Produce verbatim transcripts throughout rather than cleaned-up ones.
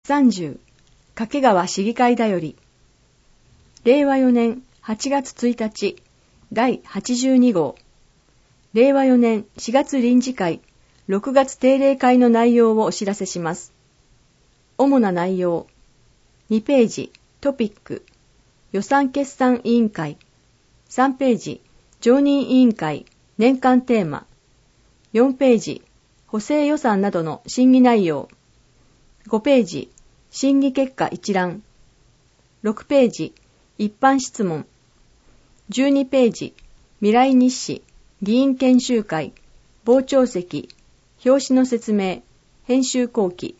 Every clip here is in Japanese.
さんじゅう、掛川市議会だより。れいわよねんはちがつついたち、だいはちじゅうにごう。れいわよねんしがつ臨時会、ろくがつ定例会の内容をお知らせします。主な内容。にページ、トピック、予算決算委員会。さんページ、常任委員会、年間テーマ。よんページ、補正予算などの審議内容。ごページ、審議結果一覧。ろくページ、一般質問。じゅうにページ、未来日誌、議員研修会、傍聴席、表紙の説明、編集後期。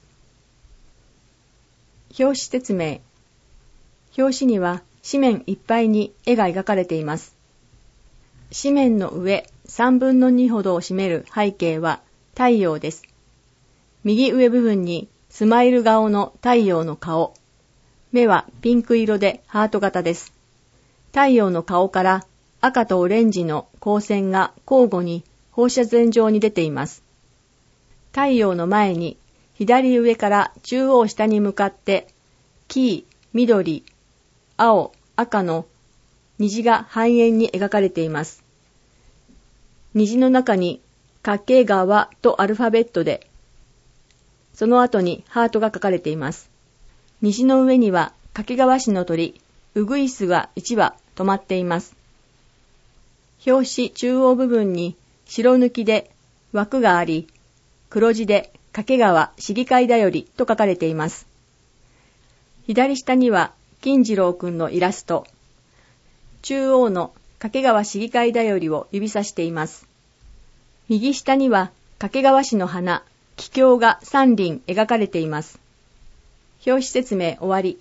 表紙説明。表紙には紙面いっぱいに絵が描かれています。紙面の上さんぶんのにほどを占める背景は太陽です。右上部分にスマイル顔の太陽の顔。目はピンク色でハート型です。太陽の顔から赤とオレンジの光線が交互に放射線状に出ています。太陽の前に左上から中央下に向かって黄、緑、青、赤の虹が半円に描かれています。虹の中に掛川とアルファベットで、その後にハートが書かれています。虹の上には掛川市の鳥、ウグイスがいちわ止まっています。表紙中央部分に白抜きで枠があり、黒字で掛川市議会だよりと書かれています。左下には金次郎くんのイラスト。中央の掛川市議会だよりを指さしています。右下には掛川市の花、桔梗がさんりん描かれています。表紙説明終わり。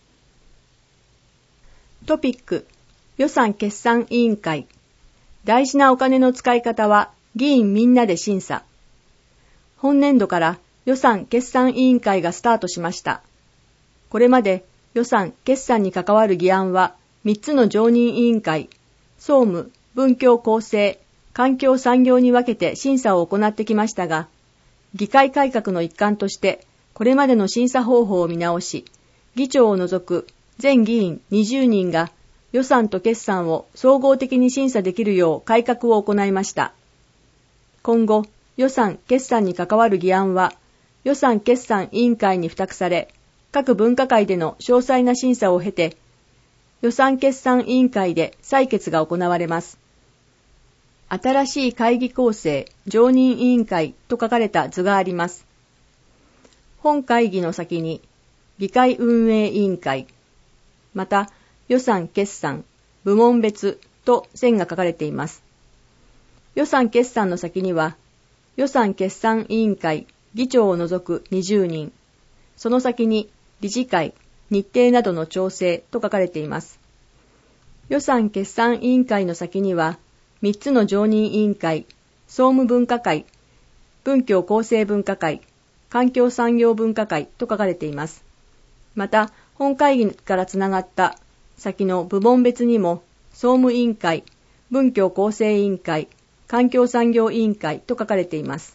トピック、予算決算委員会。大事なお金の使い方は議員みんなで審査。本年度から予算決算委員会がスタートしました。これまで予算決算に関わる議案はみっつの常任委員会、総務、文教厚生、環境産業に分けて審査を行ってきましたが、議会改革の一環としてこれまでの審査方法を見直し、議長を除く全議員にじゅうにんが予算と決算を総合的に審査できるよう改革を行いました。今後、予算決算に関わる議案は予算決算委員会に付託され、各分科会での詳細な審査を経て、予算決算委員会で採決が行われます。新しい会議構成常任委員会と書かれた図があります。本会議の先に議会運営委員会、また予算決算、部門別と線が書かれています。予算決算の先には予算決算委員会議長を除くにじゅうにん、その先に理事会、日程などの調整と書かれています。予算決算委員会の先にはみっつの常任委員会、総務分科会、文教厚生分科会、環境産業分科会と書かれています。また、本会議からつながった先の部門別にも、総務委員会、文教厚生委員会、環境産業委員会と書かれています。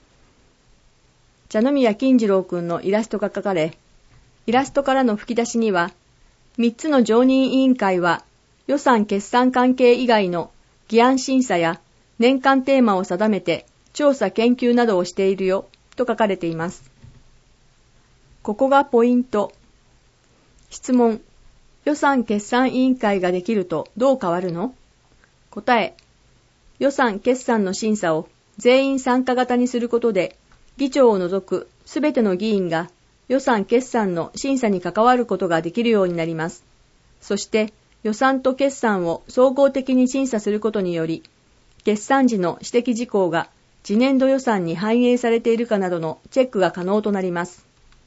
茶宮金次郎くんのイラストが描かれ、イラストからの吹き出しには、みっつの常任委員会は予算決算関係以外の議案審査や年間テーマを定めて調査研究などをしているよと書かれています。ここがポイント。質問。予算決算委員会ができるとどう変わるの？答え。予算決算の審査を全員参加型にすることで、議長を除くすべての議員が予算決算の審査に関わることができるようになります。そして予算と決算を総合的に審査することにより、決算時の指摘事項が次年度予算に反映されているかなどのチェックが可能となります。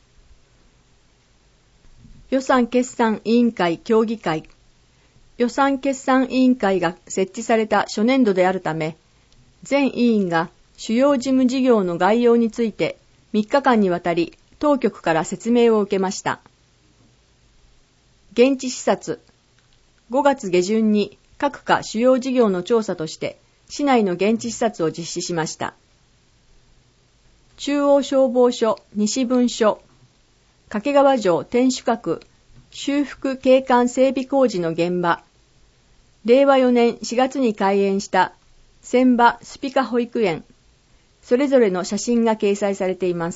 予算決算委員会協議会。予算決算委員会が設置された初年度であるため、全委員が主要事務事業の概要についてみっかかんにわたり当局から説明を受けました。現地視察。ごがつ下旬に各課主要事業の調査として市内の現地視察を実施しました。中央消防署西分署。 掛川城天守閣修復景観整備工事の現場、れいわよねんしがつに開園した千葉スピカ保育園、それぞれの写真が掲載されています。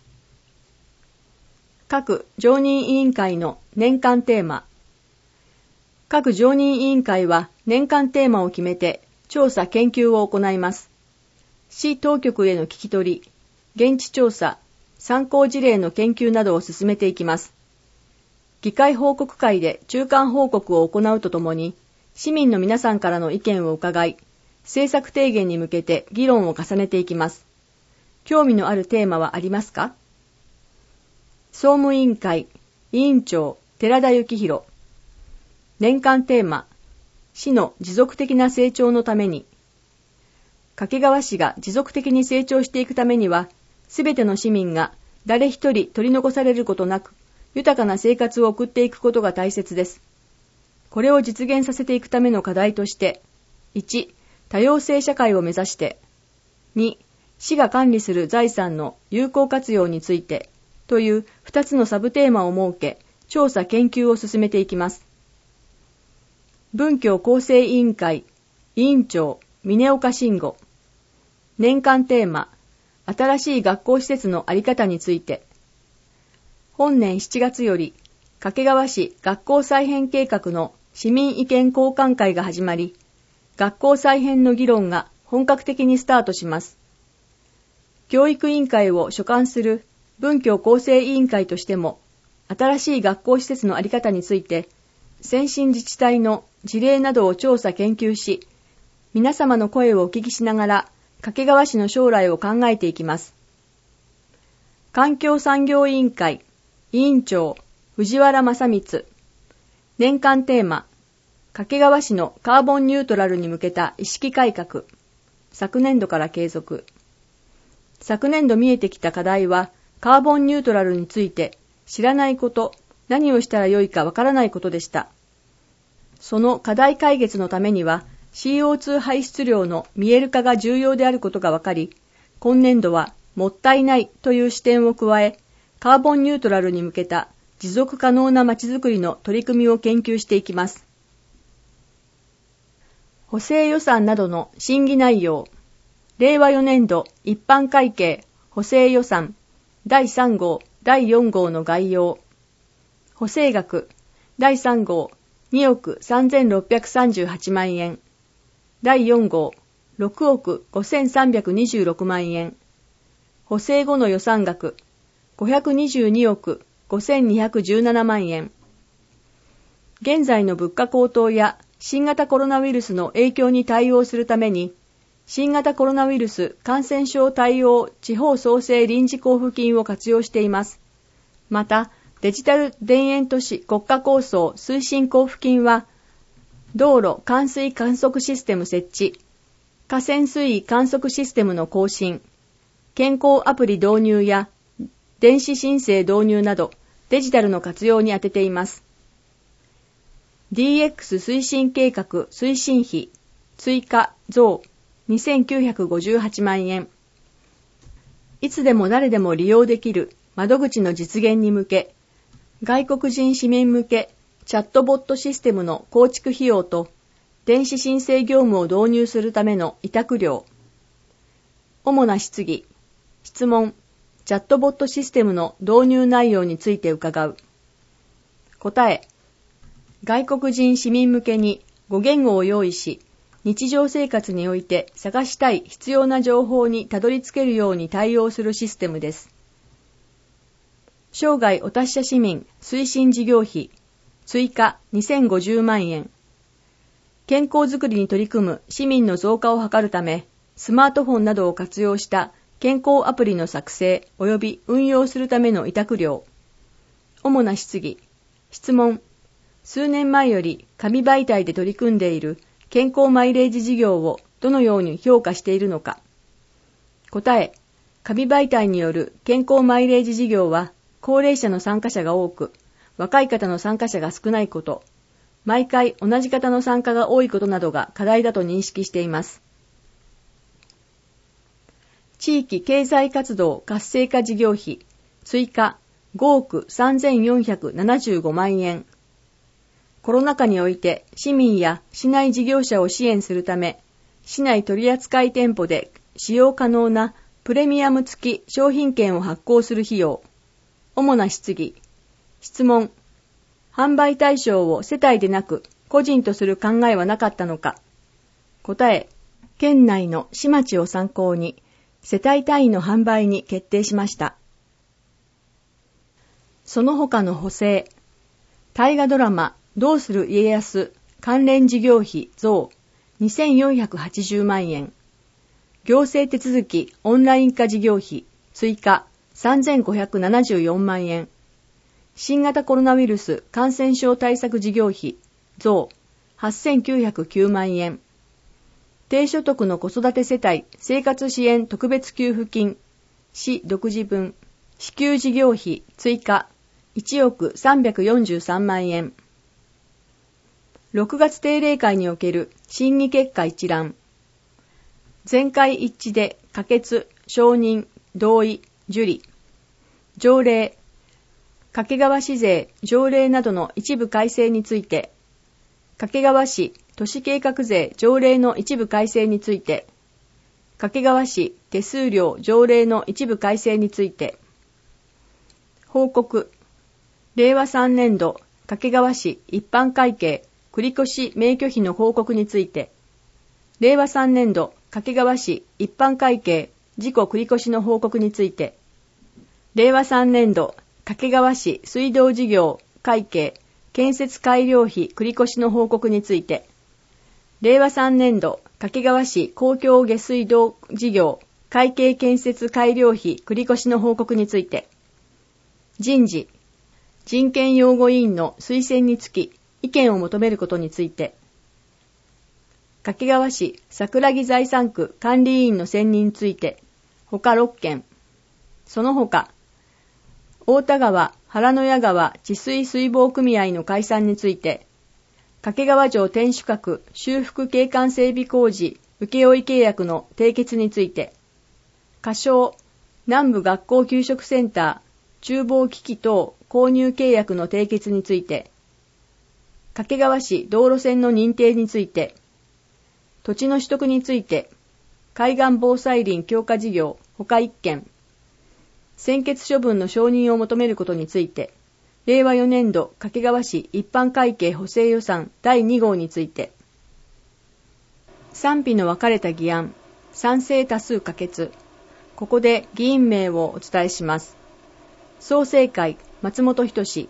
各常任委員会の年間テーマ。各常任委員会は年間テーマを決めて調査研究を行います。市当局への聞き取り、現地調査、参考事例の研究などを進めていきます。議会報告会で中間報告を行うとともに、市民の皆さんからの意見を伺い、政策提言に向けて議論を重ねていきます。興味のあるテーマはありますか？総務委員会、委員長、寺田幸宏。年間テーマ、市の持続的な成長のために。掛川市が持続的に成長していくためには、すべての市民が誰一人取り残されることなく、豊かな生活を送っていくことが大切です。これを実現させていくための課題として、いち、多様性社会を目指して、に、市が管理する財産の有効活用について、というふたつのサブテーマを設け、調査研究を進めていきます。文教構成委員会、委員長、峰岡慎吾。年間テーマ、新しい学校施設のあり方について。本年しちがつより、掛川市学校再編計画の市民意見交換会が始まり、学校再編の議論が本格的にスタートします。教育委員会を所管する文教構成委員会としても、新しい学校施設のあり方について、先進自治体の事例などを調査研究し、皆様の声をお聞きしながら、掛川市の将来を考えていきます。環境産業委員会、委員長、藤原正光。年間テーマ、掛川市のカーボンニュートラルに向けた意識改革。昨年度から継続。昨年度見えてきた課題は、カーボンニュートラルについて知らないこと、何をしたらよいかわからないことでした。その課題解決のためには、シーオーツー 排出量の見える化が重要であることがわかり、今年度はもったいないという視点を加え、カーボンニュートラルに向けた持続可能なまちづくりの取り組みを研究していきます。補正予算などの審議内容。れいわよねんど一般会計補正予算だいさん号、だいよん号の概要。補正額だいさん号におくさんぜんろっぴゃくさんじゅうはちまんえん。だいよん号ろくおくごせんさんびゃくにじゅうろくまんえん。補正後の予算額ごひゃくにじゅうにおくごせんにひゃくじゅうななまんえん。現在の物価高騰や新型コロナウイルスの影響に対応するために、新型コロナウイルス感染症対応地方創生臨時交付金を活用しています。また、デジタル田園都市国家構想推進交付金は、道路冠水観測システム設置、河川水位観測システムの更新、健康アプリ導入や電子申請導入などデジタルの活用に充てています。ディーエックス 推進計画推進費追加増にせんきゅうひゃくごじゅうはちまんえん。いつでも誰でも利用できる窓口の実現に向け、外国人市民向けチャットボットシステムの構築費用と電子申請業務を導入するための委託料。主な質疑、質問、チャットボットシステムの導入内容について伺う。答え、外国人市民向けにご言語を用意し、日常生活において探したい必要な情報にたどり着けるように対応するシステムです。生涯お達者市民推進事業費追加にせんごじゅうまんえん。健康づくりに取り組む市民の増加を図るため、スマートフォンなどを活用した健康アプリの作成及び運用するための委託料。主な質疑、質問。数年前より紙媒体で取り組んでいる健康マイレージ事業をどのように評価しているのか。答え、紙媒体による健康マイレージ事業は高齢者の参加者が多く、若い方の参加者が少ないこと、毎回同じ方の参加が多いことなどが課題だと認識しています。地域経済活動活性化事業費追加ごおくさんぜんよんひゃくななじゅうごまんえん。コロナ禍において市民や市内事業者を支援するため、市内取扱店舗で使用可能なプレミアム付き商品券を発行する費用。主な質疑。質問。販売対象を世帯でなく個人とする考えはなかったのか。答え。県内の市町を参考に世帯単位の販売に決定しました。その他の補正。大河ドラマどうする家康関連事業費増にせんよんひゃくはちじゅうまんえん。行政手続きオンライン化事業費追加さんぜんごひゃくななじゅうよんまんえん。新型コロナウイルス感染症対策事業費増はっせんきゅうひゃくきゅうまんえん。低所得の子育て世帯生活支援特別給付金市独自分支給事業費追加いちおくさんびゃくよんじゅうさんまんえん。ろくがつ定例会における審議結果一覧。全会一致で可決、承認、同意、受理。条例。掛川市税条例などの一部改正について。掛川市都市計画税条例の一部改正について。掛川市手数料条例の一部改正について。報告。れいわさんねんど掛川市一般会計繰越免許費の報告について。れいわさんねんど掛川市一般会計事故繰越の報告について。れいわさんねんど掛川市水道事業会計建設改良費繰越の報告について。れいわさんねんど掛川市公共下水道事業会計建設改良費繰越の報告について。人事。人権擁護委員の推薦につき意見を求めることについて。掛川市桜木財産区管理委員の選任について、他ろっけん。その他、太田川原野谷川治水水防組合の解散について、掛川城天守閣修復景観整備工事請負契約の締結について、仮称南部学校給食センター厨房機器等購入契約の締結について、掛川市道路線の認定について、土地の取得について、海岸防災林強化事業他いっけん、専決処分の承認を求めることについて、れいわよねんど掛川市一般会計補正予算だいにごうについて、賛否の分かれた議案、賛成多数可決。ここで議員名をお伝えします。創成会松本人志、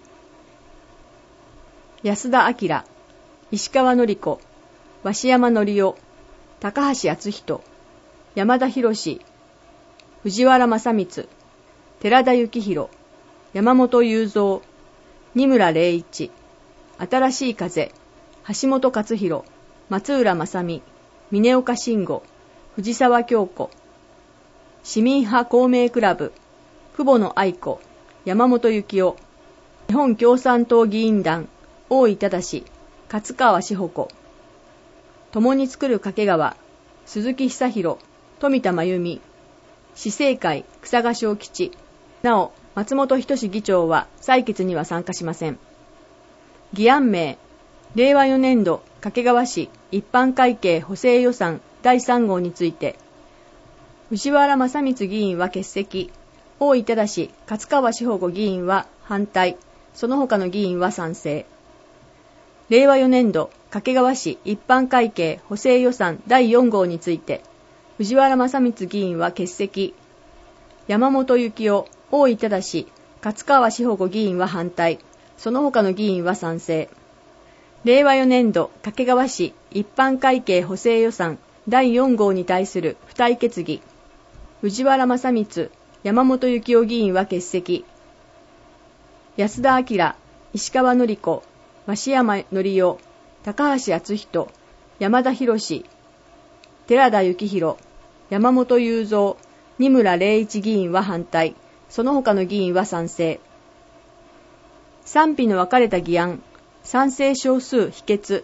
安田明、石川典子、鷲山則夫、高橋敦人、山田博、藤原正光、寺田幸宏、山本雄三、二村礼一、新しい風、橋本勝弘、松浦正美、峰岡慎吾、藤沢京子、市民派公明クラブ、久保野愛子、山本幸男、日本共産党議員団、大井正、勝川志保子、共に作る掛川、鈴木久弘、富田真由美、市政会草賀正吉、なお、松本人志議長は採決には参加しません。議案名、れいわよねんど掛川市一般会計補正予算だいさんごうについて、藤原正光議員は欠席、大井正、勝川志保子議員は反対、その他の議員は賛成。れいわよねんど掛川市一般会計補正予算だいよんごうについて、藤原正光議員は欠席、山本幸男、大井正、勝川志保子議員は反対、その他の議員は賛成。れいわよねんど掛川市一般会計補正予算だいよんごうに対する付帯決議、藤原正光、山本幸男議員は欠席、安田明、石川典子、鷲山則夫、高橋敦人、山田博、寺田幸宏、山本雄三、二村礼一議員は反対、その他の議員は賛成。賛否の分かれた議案、賛成少数否決。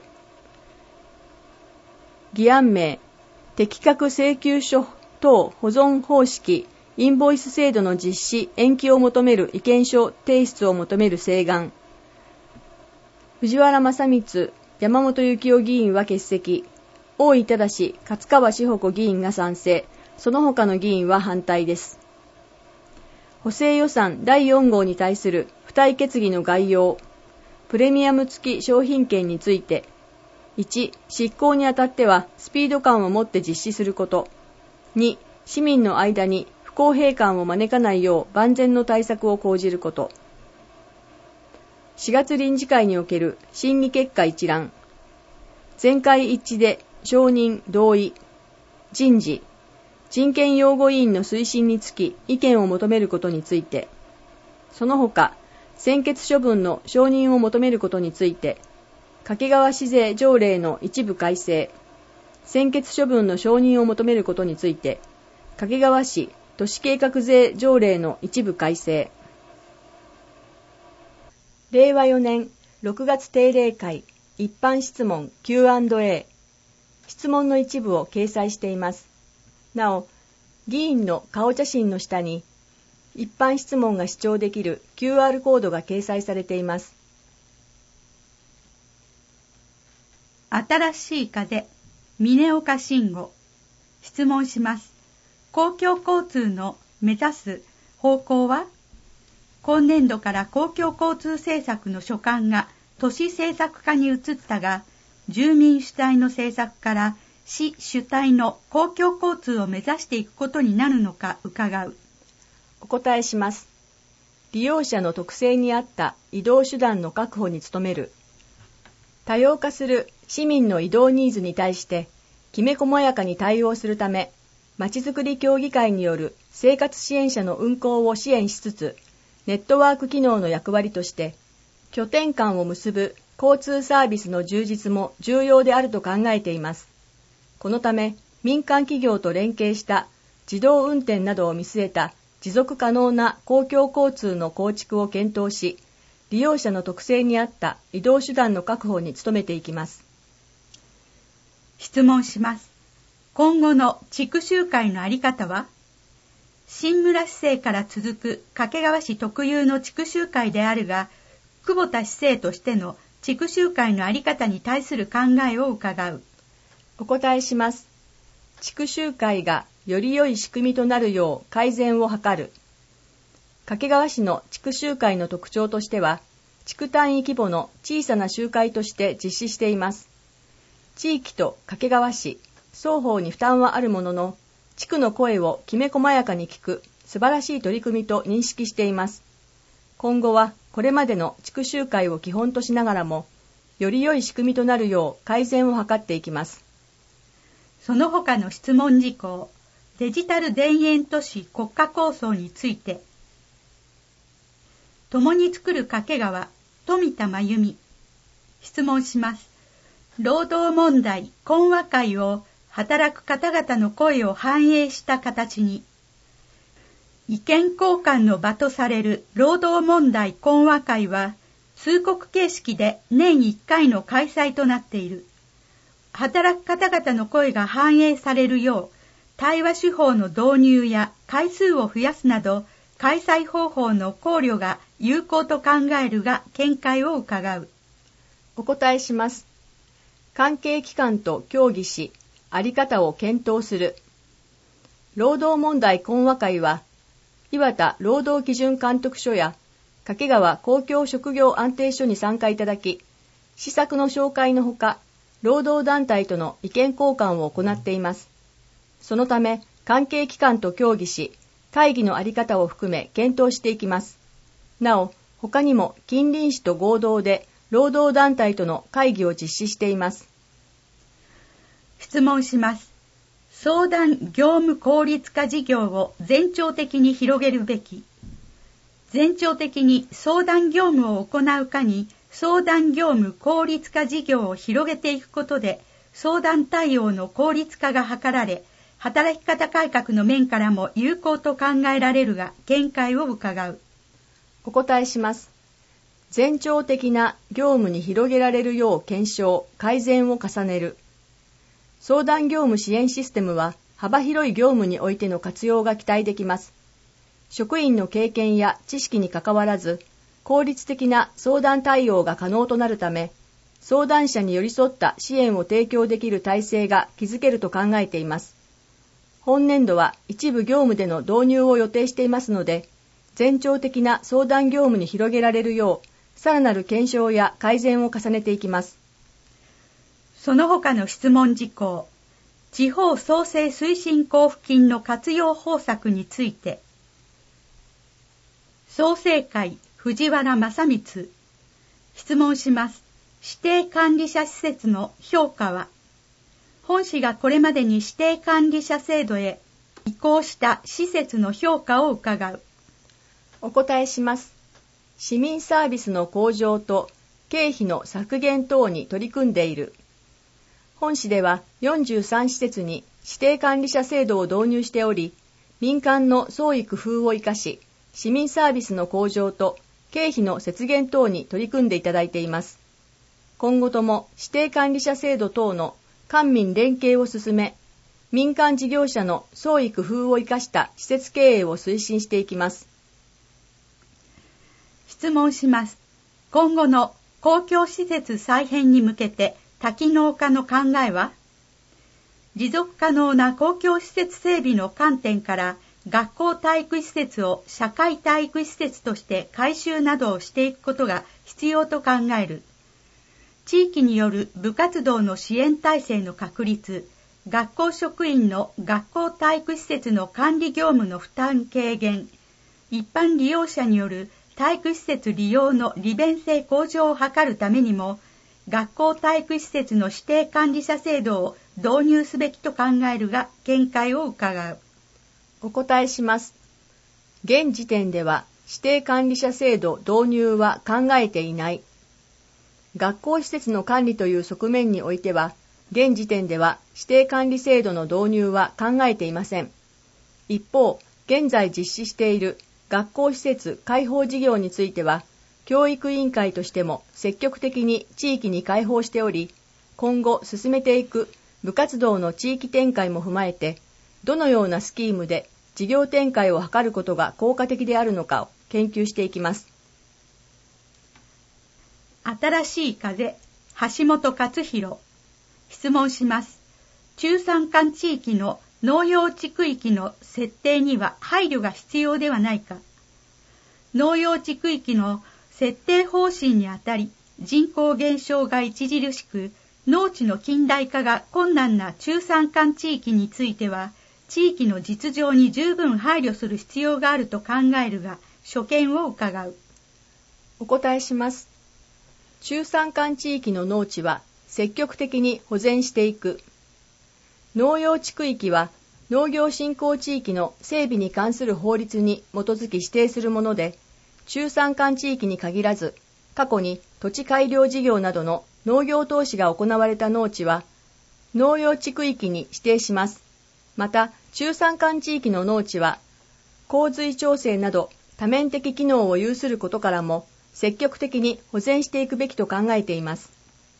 議案名、適格請求書等保存方式インボイス制度の実施延期を求める意見書提出を求める請願。藤原正光、山本幸男議員は欠席。大井正、勝川志保子議員が賛成。その他の議員は反対です。補正予算だいよん号に対する付帯決議の概要。プレミアム付き商品券について。いち. 執行にあたってはスピード感を持って実施すること。に. 市民の間に不公平感を招かないよう万全の対策を講じること。しがつ臨時会における審議結果一覧。全会一致で承認同意。人事。人権擁護委員の推進につき意見を求めることについて。その他、専決処分の承認を求めることについて、掛川市税条例の一部改正。専決処分の承認を求めることについて、掛川市都市計画税条例の一部改正。れいわよねんろくがつ定例会一般質問 キューアンドエー。質問の一部を掲載しています。なお、議員の顔写真の下に一般質問が視聴できる キューアール コードが掲載されています。 新しい風、峰岡慎吾。質問します。公共交通の目指す方向は？今年度から公共交通政策の所管が都市政策課に移ったが、住民主体の政策から市主体の公共交通を目指していくことになるのか伺う。 お答えします。利用者の特性に合った移動手段の確保に努める。多様化する市民の移動ニーズに対してきめ細やかに対応するため、まちづくり協議会による生活支援者の運行を支援しつつ、ネットワーク機能の役割として拠点間を結ぶ交通サービスの充実も重要であると考えています。このため民間企業と連携した自動運転などを見据えた持続可能な公共交通の構築を検討し、利用者の特性に合った移動手段の確保に努めていきます。 質問します。今後の地区集会のあり方は？新村市政から続く掛川市特有の地区集会であるが、久保田市政としての地区集会のあり方に対する考えを伺う。 お答えします。地区集会がより良い仕組みとなるよう改善を図る。掛川市の地区集会の特徴としては、地区単位規模の小さな集会として実施しています。地域と掛川市、双方に負担はあるものの、地区の声をきめ細やかに聞く素晴らしい取り組みと認識しています。今後はこれまでの地区集会を基本としながらも、より良い仕組みとなるよう改善を図っていきます。 その他の質問事項、デジタル田園都市国家構想について。共に作る掛川、富田真由美。質問します。労働問題懇話会を働く方々の声を反映した形に、意見交換の場とされる労働問題懇話会は通告形式で年いっかいの開催となっている。働く方々の声が反映されるよう、対話手法の導入や回数を増やすなど、開催方法の考慮が有効と考えるが見解を伺う。 お答えします。関係機関と協議し、あり方を検討する。労働問題懇話会は、岩田労働基準監督署や掛川公共職業安定所に参加いただき、施策の紹介のほか、労働団体との意見交換を行っています。そのため、関係機関と協議し、会議のあり方を含め検討していきます。なお、他にも近隣市と合同で労働団体との会議を実施しています。 質問します。相談業務効率化事業を全庁的に広げるべき。全庁的に相談業務を行う課に相談業務効率化事業を広げていくことで、相談対応の効率化が図られ、働き方改革の面からも有効と考えられるが、見解を伺う。 お答えします。全庁的な業務に広げられるよう検証、改善を重ねる。相談業務支援システムは幅広い業務においての活用が期待できます。 職員の経験や知識にかかわらず、効率的な相談対応が可能となるため、相談者に寄り添った支援を提供できる体制が築けると考えています。本年度は一部業務での導入を予定していますので、全庁的な相談業務に広げられるよう、さらなる検証や改善を重ねていきます。 その他の質問事項、地方創生推進交付金の活用方策について、創生会藤原正光、質問します。指定管理者施設の評価は、本市がこれまでに指定管理者制度へ移行した施設の評価を伺う。 お答えします。市民サービスの向上と経費の削減等に取り組んでいる。本市ではよんじゅうさん施設に指定管理者制度を導入しており、民間の創意工夫を生かし、市民サービスの向上と経費の節減等に取り組んでいただいています。今後とも指定管理者制度等の官民連携を進め、民間事業者の創意工夫を生かした施設経営を推進していきます。 質問します。今後の公共施設再編に向けて多機能化の考えは？持続可能な公共施設整備の観点から学校体育施設を社会体育施設として改修などをしていくことが必要と考える。地域による部活動の支援体制の確立、学校職員の学校体育施設の管理業務の負担軽減、一般利用者による体育施設利用の利便性向上を図るためにも、学校体育施設の指定管理者制度を導入すべきと考えるが、見解を伺う。 お答えします。現時点では指定管理者制度導入は考えていない。学校施設の管理という側面においては、現時点では指定管理制度の導入は考えていません。一方、現在実施している学校施設開放事業については、教育委員会としても積極的に地域に開放しており、今後進めていく部活動の地域展開も踏まえて、どのようなスキームで事業展開を図ることが効果的であるのかを研究していきます。 新しい風、橋本勝弘。質問します。中山間地域の農用地区域の設定には配慮が必要ではないか。農用地区域の設定方針にあたり、人口減少が著しく、農地の近代化が困難な中山間地域については、地域の実情に十分配慮する必要があると考えるが、所見を伺う。 お答えします。中山間地域の農地は積極的に保全していく。農用地区域は農業振興地域の整備に関する法律に基づき指定するもので、中山間地域に限らず、過去に土地改良事業などの農業投資が行われた農地は、農用地区域に指定します。また、中山間地域の農地は、洪水調整など多面的機能を有することからも、積極的に保全していくべきと考えています。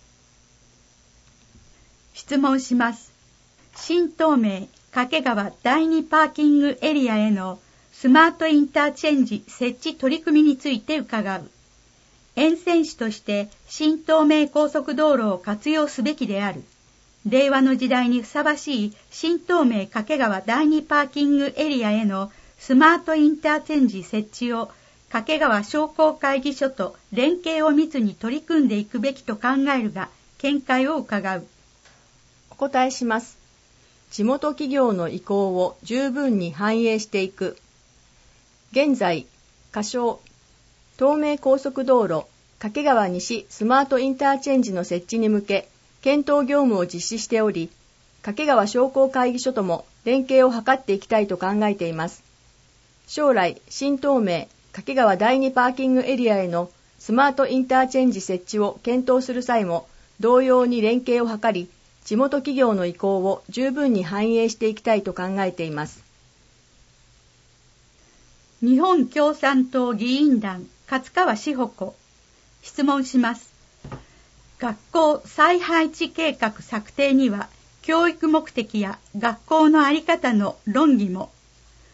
質問します。新東名掛川第二パーキングエリアへのスマートインターチェンジ設置取り組みについて伺う。沿線市として新東名高速道路を活用すべきである。令和の時代にふさわしい新東名掛川第二パーキングエリアへのスマートインターチェンジ設置を掛川商工会議所と連携を密に取り組んでいくべきと考えるが、見解を伺う。 お答えします。地元企業の意向を十分に反映していく。現在、仮称、東名高速道路掛川西スマートインターチェンジの設置に向け、検討業務を実施しており、掛川商工会議所とも連携を図っていきたいと考えています。将来、新東名掛川第二パーキングエリアへのスマートインターチェンジ設置を検討する際も、同様に連携を図り、地元企業の意向を十分に反映していきたいと考えています。 日本共産党議員団勝川志保子。質問します。学校再配置計画策定には教育目的や学校の在り方の論議も、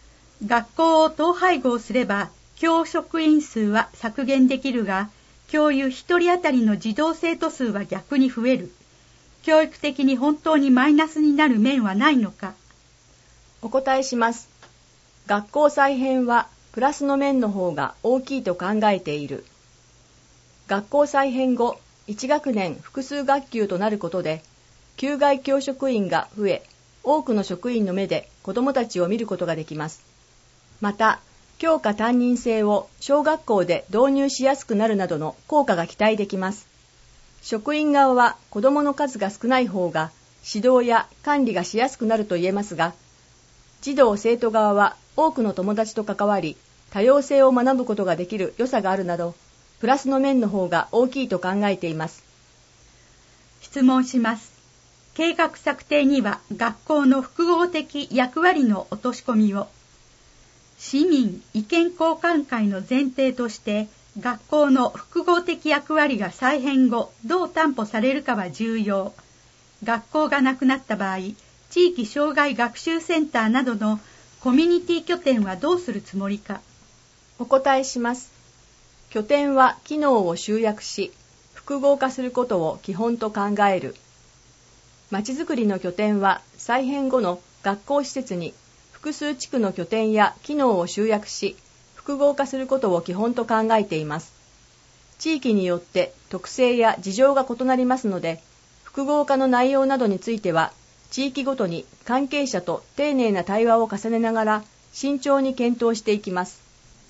学校を統廃合すれば教職員数は削減できるが、教諭一人当たりの児童生徒数は逆に増える。教育的に本当にマイナスになる面はないのか。 お答えします。学校再編はプラスの面の方が大きいと考えている。学校再編後、いち学年複数学級となることで、給外教職員が増え、多くの職員の目で子どもたちを見ることができます。また、教科担任制を小学校で導入しやすくなるなどの効果が期待できます。職員側は子どもの数が少ない方が指導や管理がしやすくなると言えますが、児童生徒側は多くの友達と関わり、多様性を学ぶことができる良さがあるなど、プラスの面の方が大きいと考えています。 質問します。計画策定には学校の複合的役割の落とし込みを、市民意見交換会の前提として学校の複合的役割が再編後どう担保されるかは重要。学校がなくなった場合、地域障害学習センターなどのコミュニティ拠点はどうするつもりか。 お答えします。拠点は機能を集約し、複合化することを基本と考える。まちづくりの拠点は再編後の学校施設に複数地区の拠点や機能を集約し、複合化することを基本と考えています。地域によって特性や事情が異なりますので、複合化の内容などについては、地域ごとに関係者と丁寧な対話を重ねながら慎重に検討していきます。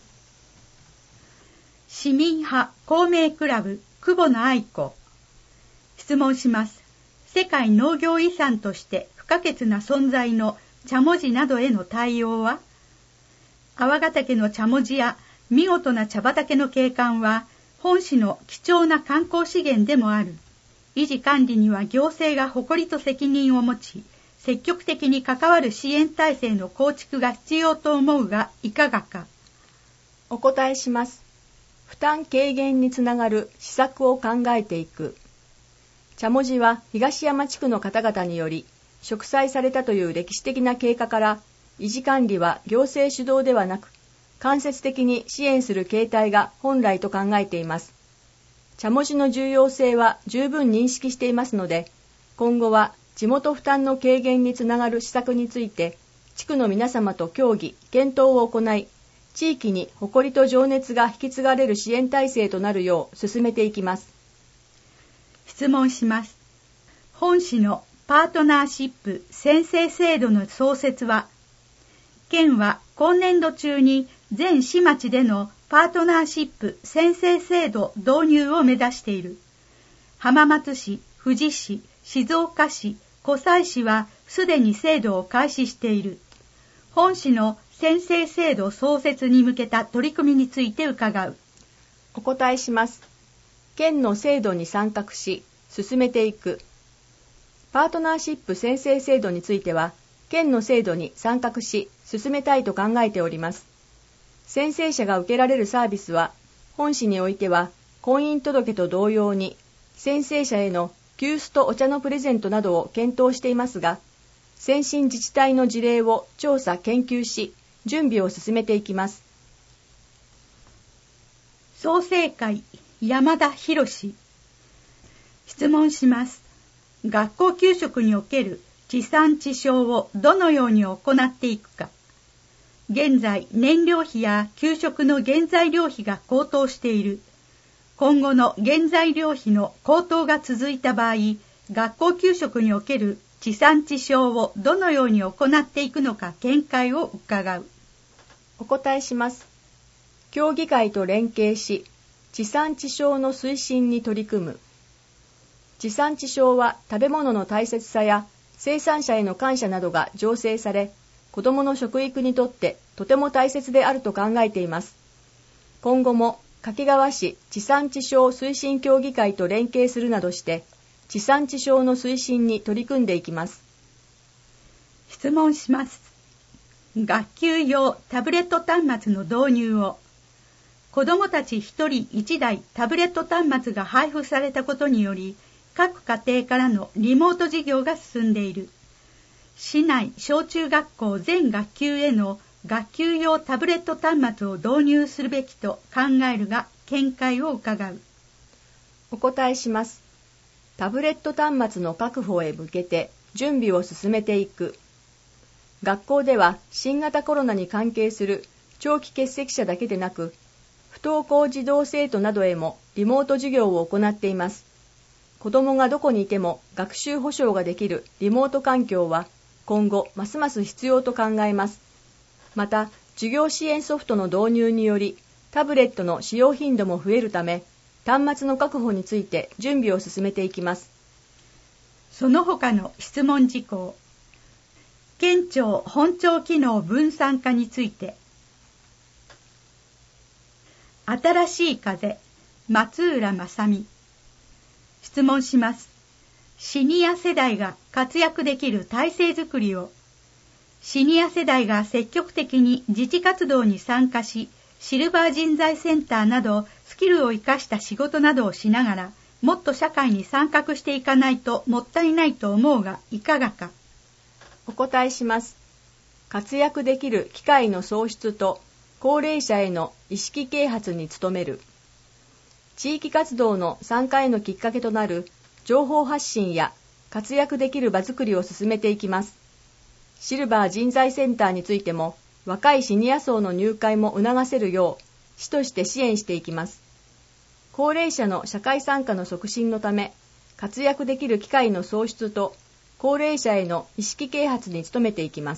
市民派公明クラブ久保野愛子。質問します。世界農業遺産として不可欠な存在の茶文字などへの対応は？粟ヶ岳の茶文字や見事な茶畑の景観は本市の貴重な観光資源でもある。維持管理には行政が誇りと責任を持ち、積極的に関わる支援体制の構築が必要と思うがいかがか。 お答えします。負担軽減につながる施策を考えていく。茶文字は東山地区の方々により植栽されたという歴史的な経過から、維持管理は行政主導ではなく、間接的に支援する形態が本来と考えています。茶文字の重要性は十分認識していますので、今後は地元負担の軽減につながる施策について、地区の皆様と協議、検討を行い、地域に誇りと情熱が引き継がれる支援体制となるよう進めていきます。 質問します。本市のパートナーシップ宣誓制度の創設は、県は今年度中に全市町でのパートナーシップ宣誓制度導入を目指している。浜松市、富士市、静岡市、湖西市はすでに制度を開始している。本市の宣誓制度創設に向けた取り組みについて伺う。 お答えします。県の制度に参画し、進めていく。パートナーシップ宣誓制度については、県の制度に参画し、進めたいと考えております。宣誓者が受けられるサービスは、本市においては、婚姻届と同様に、宣誓者への急須とお茶のプレゼントなどを検討していますが、先進自治体の事例を調査・研究し、準備を進めていきます。 創成会山田博士。質問します。学校給食における地産地消をどのように行っていくか。現在、燃料費や給食の原材料費が高騰している。今後の原材料費の高騰が続いた場合、学校給食における地産地消をどのように行っていくのか見解を伺う。 お答えします。協議会と連携し、地産地消の推進に取り組む。地産地消は食べ物の大切さや生産者への感謝などが醸成され、子どもの食育にとってとても大切であると考えています。今後も掛川市地産地消推進協議会と連携するなどして、地産地消の推進に取り組んでいきます。 質問します。学級用タブレット端末の導入を。子どもたち一人一台タブレット端末が配布されたことにより、各家庭からのリモート授業が進んでいる。市内小中学校全学級への学級用タブレット端末を導入するべきと考えるが見解を伺う。 お答えします。タブレット端末の確保へ向けて準備を進めていく。学校では新型コロナに関係する長期欠席者だけでなく、不登校児童生徒などへもリモート授業を行っています。子どもがどこにいても学習保障ができるリモート環境は今後ますます必要と考えます。また、授業支援ソフトの導入によりタブレットの使用頻度も増えるため、端末の確保について準備を進めていきます。 その他の質問事項。県庁本庁機能分散化について。新しい風、松浦正美。質問します。シニア世代が活躍できる体制づくりを。シニア世代が積極的に自治活動に参加し、シルバー人材センターなどスキルを生かした仕事などをしながら、もっと社会に参画していかないともったいないと思うがいかがか。 お答えします。活躍できる機会の創出と高齢者への意識啓発に努める。地域活動の参加へのきっかけとなる情報発信や活躍できる場づくりを進めていきます。シルバー人材センターについても若いシニア層の入会も促せるよう市として支援していきます。高齢者の社会参加の促進のため、活躍できる機会の創出と高齢者への意識啓発に努めていきます。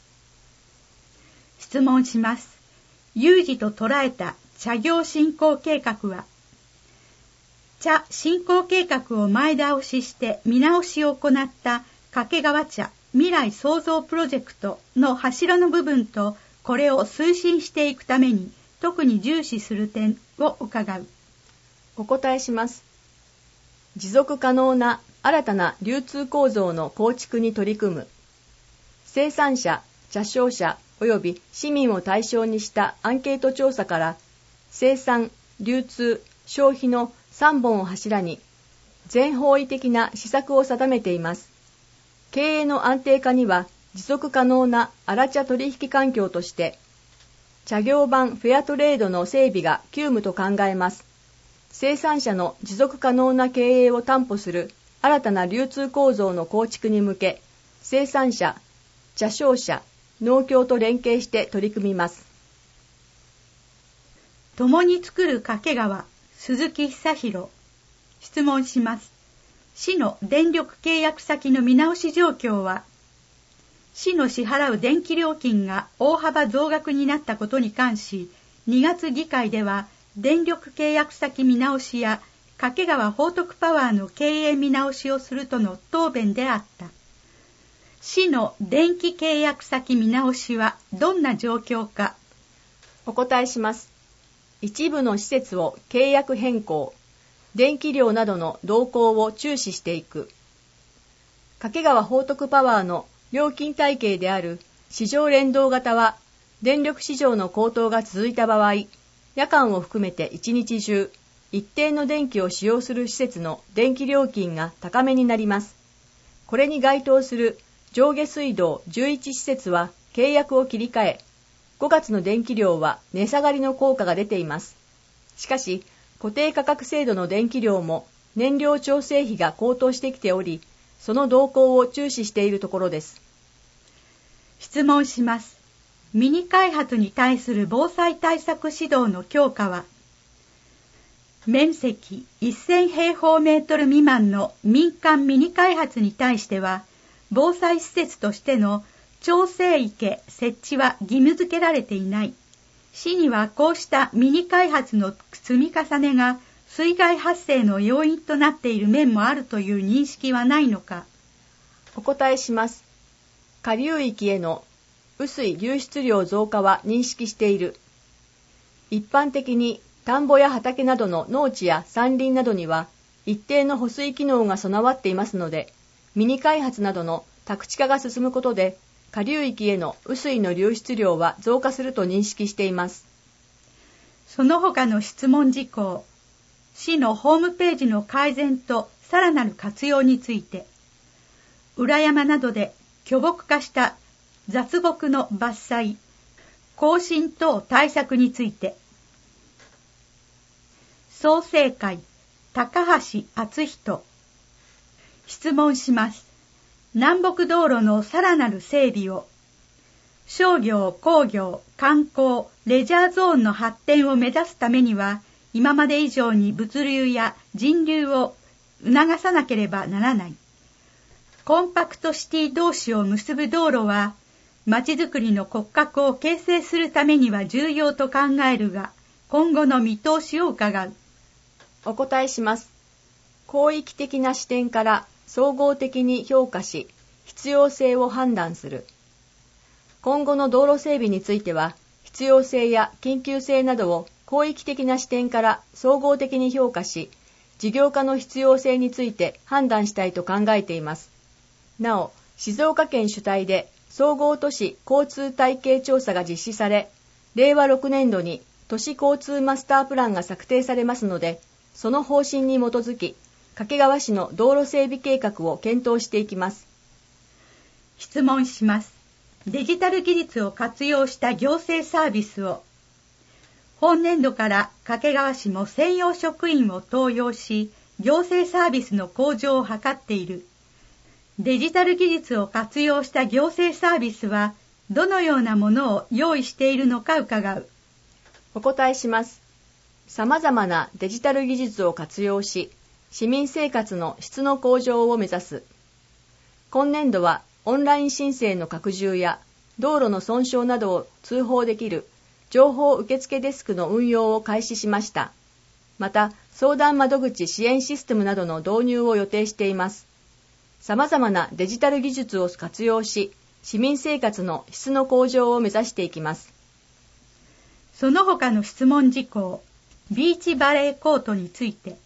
質問します。有事と捉えた茶業振興計画は、茶振興計画を前倒しして見直しを行った掛川茶未来創造プロジェクトの柱の部分と、これを推進していくために特に重視する点を伺う。 お答えします。持続可能な新たな流通構造の構築に取り組む。生産者、茶商者及び市民を対象にしたアンケート調査から、生産、流通、消費のさんぼんを柱に全方位的な施策を定めています。経営の安定化には持続可能な荒茶取引環境として、茶業版フェアトレードの整備が急務と考えます。生産者の持続可能な経営を担保する新たな流通構造の構築に向け、生産者、茶商者、農協と連携して取り組みます。 共に作る掛川、鈴木久弘。質問します。市の電力契約先の見直し状況は、市の支払う電気料金が大幅増額になったことに関し、にがつ議会では電力契約先見直しや掛川報徳パワーの経営見直しをするとの答弁であった。市の電気契約先見直しはどんな状況か。 お答えします。一部の施設を契約変更、電気量などの動向を注視していく。掛川報徳パワーの料金体系である市場連動型は、電力市場の高騰が続いた場合、夜間を含めて一日中、一定の電気を使用する施設の電気料金が高めになります。これに該当する上下水道じゅういち施設は契約を切り替え、ごがつの電気量は値下がりの効果が出ています。しかし、固定価格制度の電気量も燃料調整費が高騰してきており、その動向を注視しているところです。 質問します。ミニ開発に対する防災対策指導の強化は、面積せん平方メートル未満の民間ミニ開発に対しては、防災施設としての調整池設置は義務付けられていない。市にはこうしたミニ開発の積み重ねが水害発生の要因となっている面もあるという認識はないのか。 お答えします。下流域への雨水流出量増加は認識している。一般的に田んぼや畑などの農地や山林などには一定の保水機能が備わっていますので、ミニ開発などの宅地化が進むことで、下流域への雨水の流出量は増加すると認識しています。 その他の質問事項、市のホームページの改善とさらなる活用について、裏山などで巨木化した雑木の伐採、 更新等対策について。創成会高橋敦人。質問します。南北道路のさらなる整備を、商業、工業、観光、レジャーゾーンの発展を目指すためには、今まで以上に物流や人流を促さなければならない。コンパクトシティ同士を結ぶ道路は、まちづくりの骨格を形成するためには重要と考えるが、今後の見通しを伺う。 お答えします。広域的な視点から総合的に評価し、必要性を判断する。今後の道路整備については、必要性や緊急性などを広域的な視点から総合的に評価し、事業化の必要性について判断したいと考えています。なお、静岡県主体で総合都市交通体系調査が実施され、れいわろくねんどに都市交通マスタープランが策定されますので、その方針に基づき、掛川市の道路整備計画を検討していきます。 質問します。デジタル技術を活用した行政サービスを、本年度から掛川市も専用職員を登用し、行政サービスの向上を図っている。デジタル技術を活用した行政サービスは、どのようなものを用意しているのか伺う。 お答えします。様々なデジタル技術を活用し、市民生活の質の向上を目指す。今年度はオンライン申請の拡充や道路の損傷などを通報できる情報受付デスクの運用を開始しました。また、相談窓口支援システムなどの導入を予定しています。様々なデジタル技術を活用し、市民生活の質の向上を目指していきます。 その他の質問事項、ビーチバレーコートについて。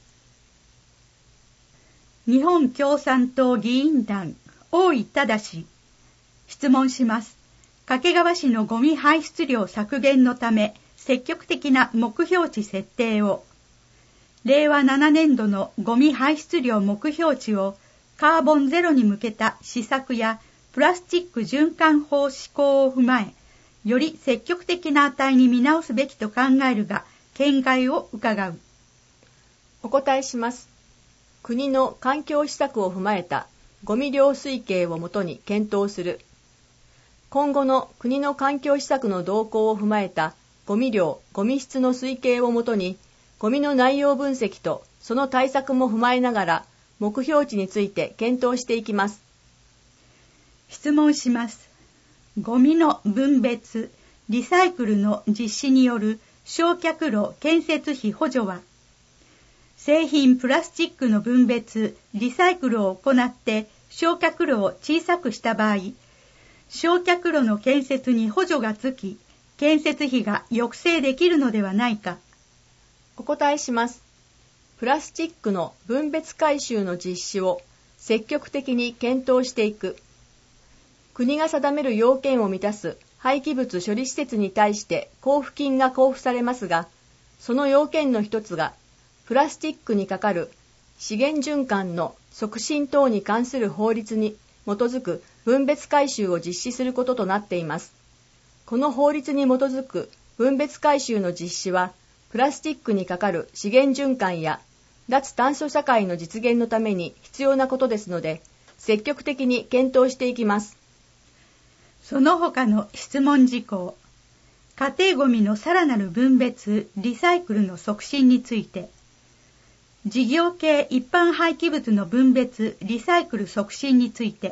日本共産党議員団、大井正。質問します。掛川市のゴミ排出量削減のため、積極的な目標値設定を。れいわななねんどのゴミ排出量目標値を、カーボンゼロに向けた施策やプラスチック循環法施行を踏まえ、より積極的な値に見直すべきと考えるが、見解を伺う。 お答えします。国の環境施策を踏まえたゴミ量推計をもとに検討する。今後の国の環境施策の動向を踏まえたゴミ量・ゴミ質の推計をもとに、ゴミの内容分析とその対策も踏まえながら、目標値について検討していきます。 質問します。ゴミの分別、リサイクルの実施による焼却炉建設費補助は、製品プラスチックの分別、リサイクルを行って焼却炉を小さくした場合、焼却炉の建設に補助がつき、建設費が抑制できるのではないか。 お答えします。プラスチックの分別回収の実施を積極的に検討していく。国が定める要件を満たす廃棄物処理施設に対して交付金が交付されますが、その要件の一つが、プラスチックにかかる資源循環の促進等に関する法律に基づく分別回収を実施することとなっています。この法律に基づく分別回収の実施は、プラスチックにかかる資源循環や脱炭素社会の実現のために必要なことですので、積極的に検討していきます。 その他の質問事項、家庭ごみのさらなる分別・リサイクルの促進について、事業系一般廃棄物の分別・リサイクル促進について、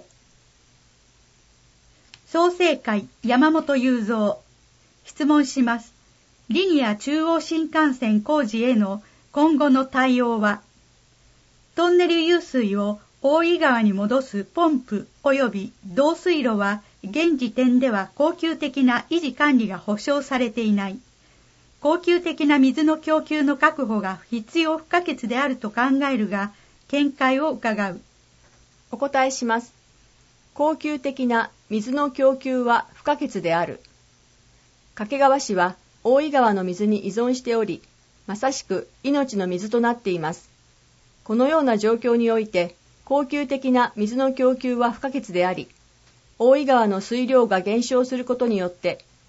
創成会山本雄三。質問します。リニア中央新幹線工事への今後の対応は、トンネル湧水を大井川に戻すポンプ及び導水路は現時点では恒久的な維持管理が保証されていない。恒久的な水の供給の確保が必要不可欠であると考えるが、見解を伺う。 お答えします。恒久的な水の供給は不可欠である。掛川市は大井川の水に依存しており、まさしく命の水となっています。このような状況において、恒久的な水の供給は不可欠であり、大井川の水量が減少することによって、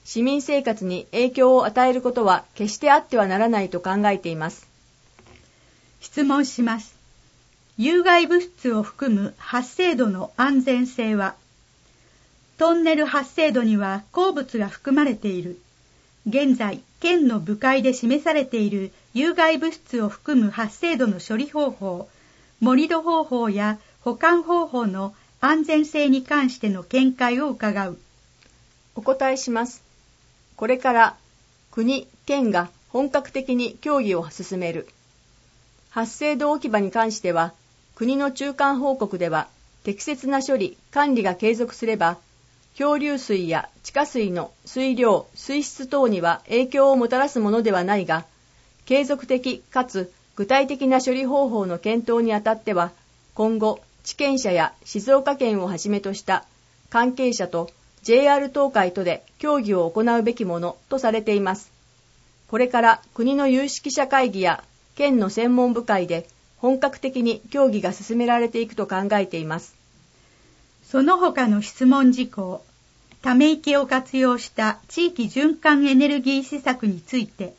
市民生活に影響を与えることは決してあってはならないと考えています。 質問します。有害物質を含む発生度の安全性は、トンネル発生度には鉱物が含まれている。現在、県の部会で示されている有害物質を含む発生度の処理方法、盛り土方法や保管方法の安全性に関しての見解を伺う。 お答えします。これから国、県が本格的に協議を進める。発生度置き場に関しては、国の中間報告では適切な処理・管理が継続すれば、漂流水や地下水の水量・水質等には影響をもたらすものではないが、継続的かつ具体的な処理方法の検討にあたっては、今後、地権者や静岡県をはじめとした関係者と ジェイアール 東海とで協議を行うべきものとされています。これから国の有識者会議や県の専門部会で本格的に協議が進められていくと考えています。 その他の質問事項、ため池を活用した地域循環エネルギー施策について。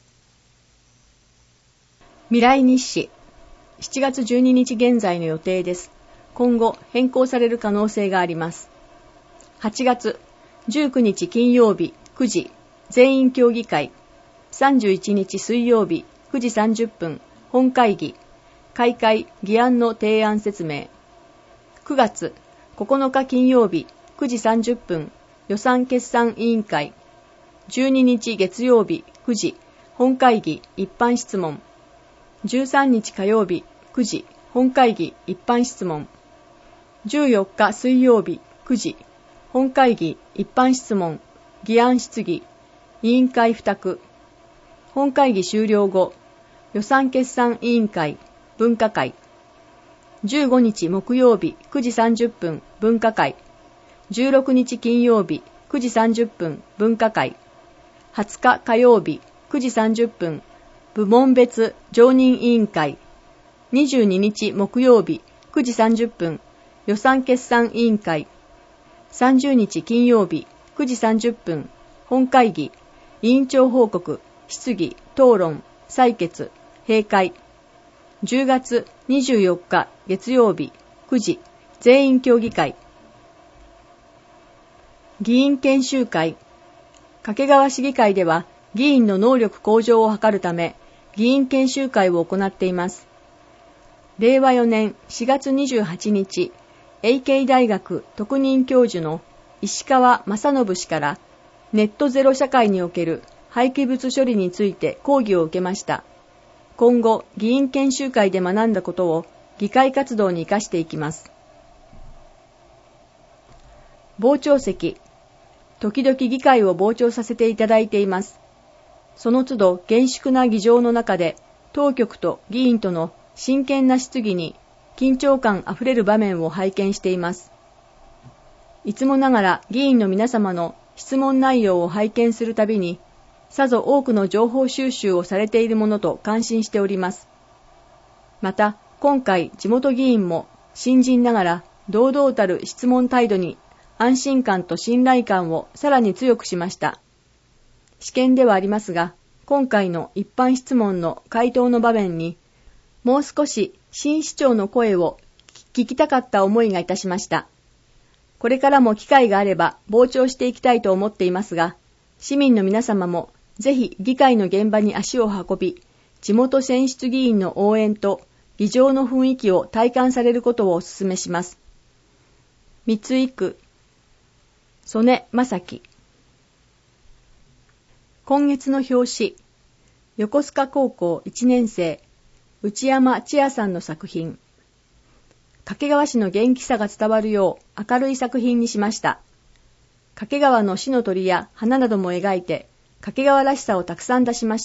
未来日誌、しちがつじゅうににち現在の予定です。今後変更される可能性があります。はちがつじゅうくにち金曜日くじ、全員協議会。さんじゅういちにち水曜日くじさんじゅっぷん、本会議。開会議案の提案説明。くがつここのか金曜日くじさんじゅっぷん、予算決算委員会。じゅうににち月曜日くじ、本会議一般質問。じゅうさんにち火曜日くじ、本会議一般質問。じゅうよっか水曜日くじ、本会議一般質問、議案質疑、委員会付託。本会議終了後、予算決算委員会、分科会。じゅうごにち木曜日くじさんじゅっぷん、分科会。じゅうろくにち金曜日くじさんじゅっぷん、分科会。はつか火曜日くじさんじゅっぷん、部門別常任委員会。にじゅうににち木曜日くじさんじゅっぷん、予算決算委員会。さんじゅうにち金曜日くじさんじゅっぷん、本会議、委員長報告、質疑、討論、採決、閉会。じゅうがつにじゅうよっか月曜日くじ、全員協議会。議員研修会。掛川市議会では議員の能力向上を図るため、議員研修会を行っています。れいわよねんしがつにじゅうはちにち、エーケー 大学特任教授の石川正信氏からネットゼロ社会における廃棄物処理について講義を受けました。今後、議員研修会で学んだことを議会活動に生かしていきます。傍聴席。時々議会を傍聴させていただいています。その都度厳粛な議場の中で、当局と議員との真剣な質疑に緊張感あふれる場面を拝見しています。いつもながら議員の皆様の質問内容を拝見するたびに、さぞ多くの情報収集をされているものと感心しております。また、今回地元議員も新人ながら堂々たる質問態度に安心感と信頼感をさらに強くしました。試験ではありますが、今回の一般質問の回答の場面に、もう少し新市長の声を聞きたかった思いがいたしました。これからも機会があれば傍聴していきたいと思っていますが、市民の皆様もぜひ議会の現場に足を運び、地元選出議員の応援と議場の雰囲気を体感されることをお勧めします。三井区、曽根正樹。今月の表紙、横須賀高校いちねん生、内山千也さんの作品。掛川市の元気さが伝わるよう明るい作品にしました。掛川の市の鳥や花なども描いて、掛川らしさをたくさん出しました。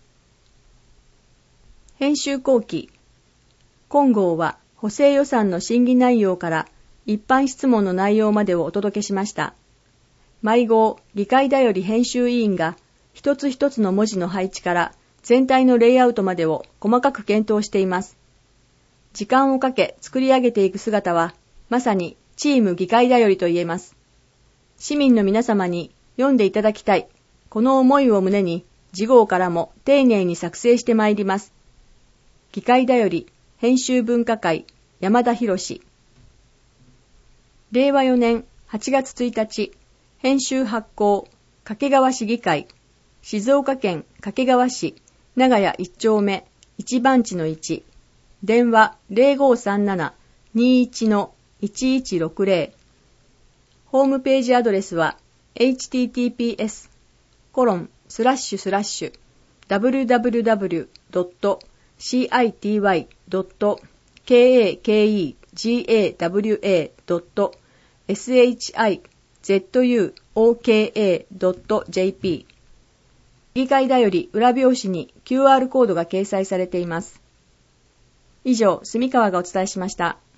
編集後期。今号は補正予算の審議内容から一般質問の内容までをお届けしました。毎号、議会だより編集委員が一つ一つの文字の配置から全体のレイアウトまでを細かく検討しています。時間をかけ作り上げていく姿は、まさにチーム議会だよりと言えます。市民の皆様に読んでいただきたい。この思いを胸に、次号からも丁寧に作成してまいります。機械だより、編集文化会、山田博史。れいわよねんはちがつついたち、編集発行、掛川市議会、静岡県掛川市、長屋いち丁目、いち番地のいち、電話 ゼロごさんなな にいち の いちいちろくゼロ。ホームページアドレスは エイチティーティーピーエスコロンスラッシュスラッシュダブリューダブリューダブリュードットシーアイティーワイドットケーエーケーイージーエーダブリューエードットエスエイチアイゼットユーオーケーエードットジェーピー。議会だより裏表紙に キューアール コードが掲載されています。以上、住川がお伝えしました。